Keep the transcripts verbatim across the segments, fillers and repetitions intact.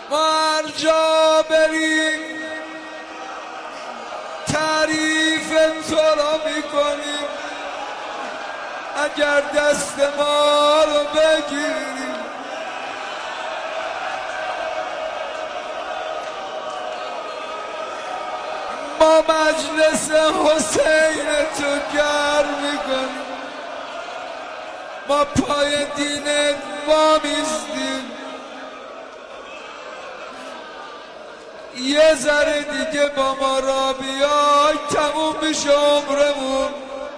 ما هر جا بریم تعریف تو را میکنیم، اگر دست ما رو بگیریم ما مجلس حسین تو گرم میکنیم، ما پای دینت وامیستیم، یه ذره دیگه با ما را بیای تموم میشه عمرمون.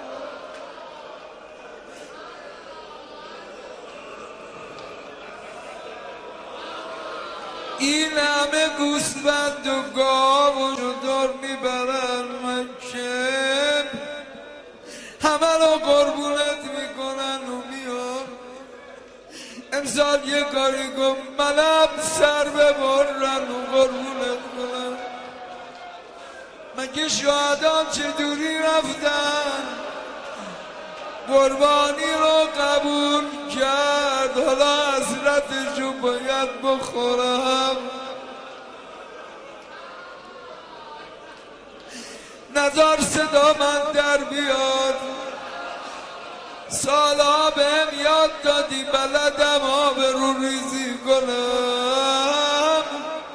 این همه گوسفند و گاو و دار میبرن مکه، همه رو قربونت میکنن و میان. امسال یه کاری کن منم سر ببرن و قربونت کنن. مگه شهدان چطوری رفتن؟ قربانی رو قبول کرد، حالا حسرتشو باید بخورم. نزار صدا من در بیاد، سالا بهم یاد دادی بلدم آبرو ریزی کنم.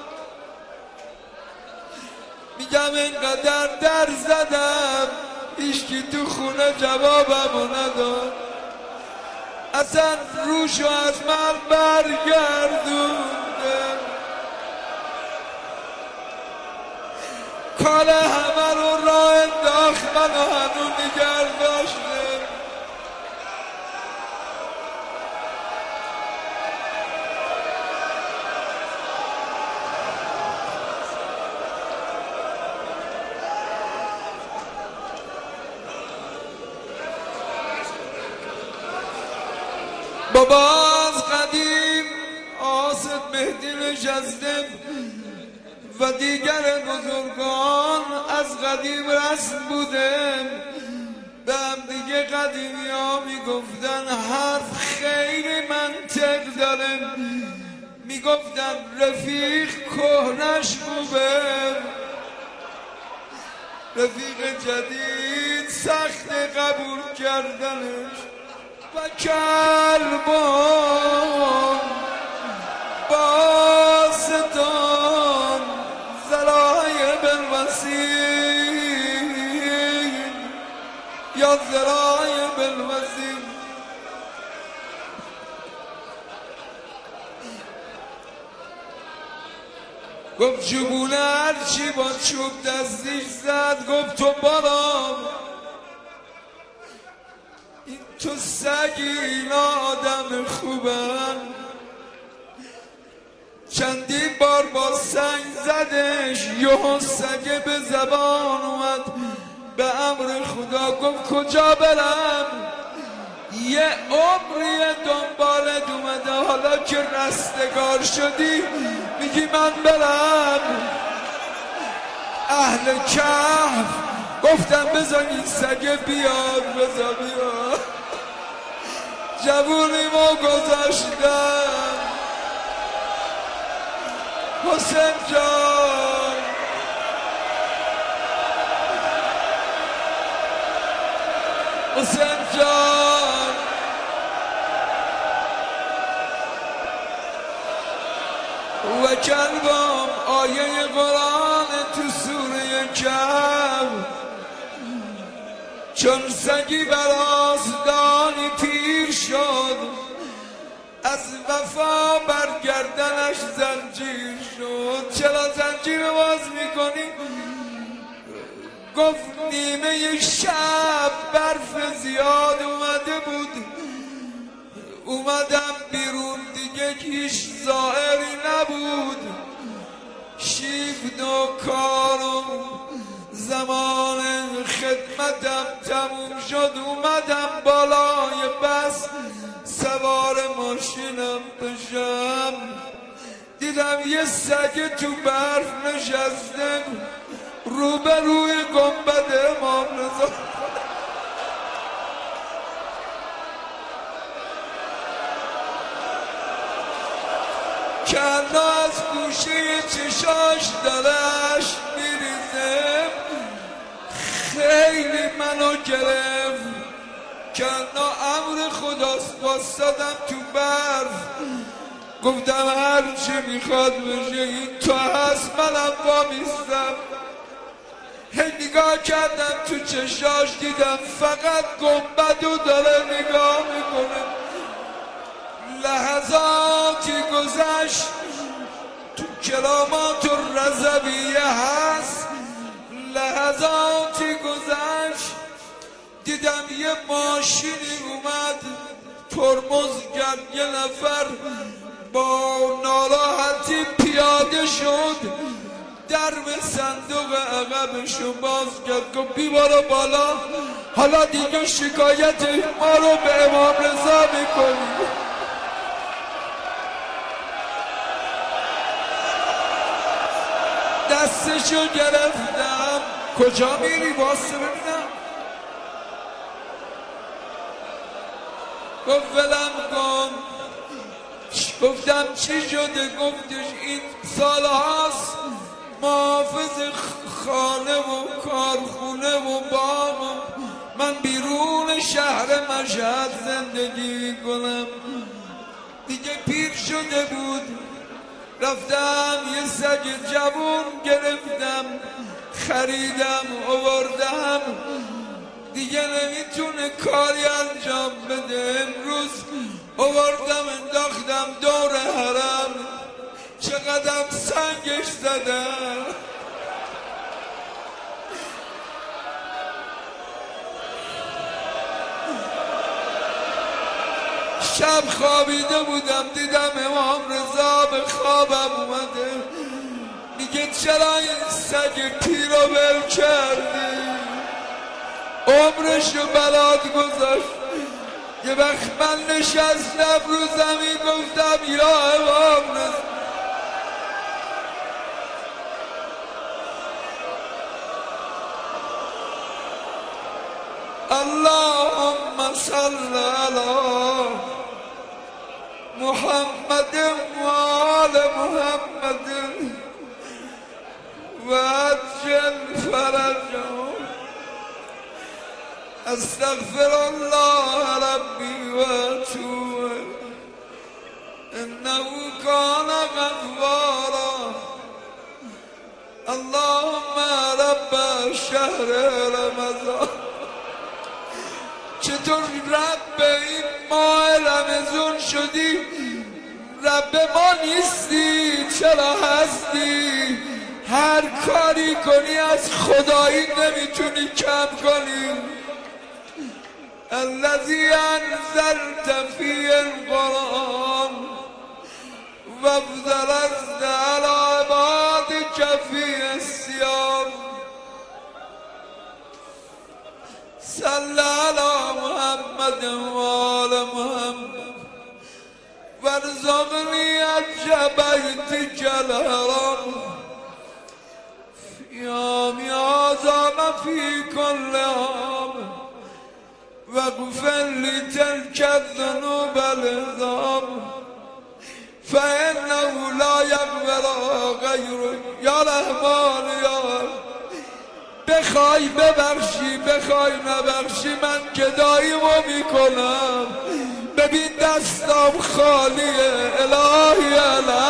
میگم اینقدر در زدم هیچکی تو خونه جوابمو نداد، اصلا روشو از من برگردونده، کار همه رو راه انداخت منو هنو نگر داشته. بابا از قدیم آسد مهدی نشسته و دیگر بزرگان از قدیم رسم بوده، به هم دیگه قدیمی ها میگفتن حرف خیلی منطق داره، میگفتن رفیق کهنش خوبه، رفیق جدید سخت قبول کردنش. و کلبان باستان ذرایب الوسیل یا ذرایب الوسیل. گفت جبونه هرچی با چوب دستیش زد، گفت تو بارا این تو سگی این آدم خوبن. چندین بار با سنگ زدش، یهو سگه به زبان اومد، به امر خدا گفت کجا برم؟ یه عمری دنبالت اومده، حالا که رستگار شدی میگی من برم؟ اهل کهف گفتم بذار این سگه بیاد، بذار بیاد. جوونی ما گذاشتم حسین جان، حسین جان و کلبم آیه قرآن تو سوره کهف، چون سگی بر آستانی پیر شد، از وفا بر گردنش زنجیر شد. چرا زنجیر باز میکنی؟ گفت نیمه شب برف زیاد اومده بود، اومدم بیرون دیگه هیچ ظاهری نبود، شیفت و کارم زمان خدمتم تموم شد، اومدم بالای بس سوار ماشینم بشم، دیدم یه سگ تو برف نشسته روبروی گنبد امام رضا. کنا از گوشه چشاش دلش میریزه، خیلی منو گرفت. کنا امر خداست، واسدم تو برف، گفتم هر چی میخواد بشه این تو هست، منم وامیستم. هی نگاه کردم تو چشاش، دیدم فقط گنبدو داره نگاه میکنه. لحظاتی گذشت، تو کلامات و رضویه هست، لحظاتی گذشت دیدم یه ماشینی اومد ترمز کرد، یه نفر با ناراحتی پیاده شد، درب صندوق عقبشو باز کرد، گفت بیبارو بالا، حالا دیگه شکایت ما رو به امام رضا میکنی. دستشو گرفتم، کجا میری؟ واسه ببینم. گفت ولم کن. گفتم چی شده؟ گفتش این سال هاست محافظ خانه و کارخونه و باغ، من بیرون شهر مشهد زندگی کنم. دیگه پیر شده بود، رفتم یه سگ جوون گرفتم، خریدم آوردم، دیگه نمیتونه کاری انجام بده. امروز آوردم انداختم دور حرم، چقدر سنگش زدم. شب خوابیده بودم، دیدم امام رضا به خوابم اومده، میگه چرا این سگ پیر رو ول کردی؟ عمرشو بلاد گذاشت. یه وقت من نشستم رو زمین گفتم یا امام رضا، اللهم صل علی محمد و آل محمد و عجل فرجهم. استغفر الله ربی و اتوب انه کان غفارا. اللهم رب شهر رمضان، چطور رب این ماه رمضان شدی؟ رب ما نیستی، چرا هستی؟ هر کاری کنی از خدایی نمیتونی کم کنی. الذی انزلت فی القرآن وافضلت علی عبادک فی الصیام. صل علی محمد و آل محمد وارزقنی حج بیتک الحرام فی عام هذا و فی کل عام، واغفر لی تلک الذنوب العظام فانه لا یغفر غیرک. یا رحمان یا بخوای ببخشی، بخوای نبخشی، من گداییمو میکنم. ببین دستم خالیه، الهی الهی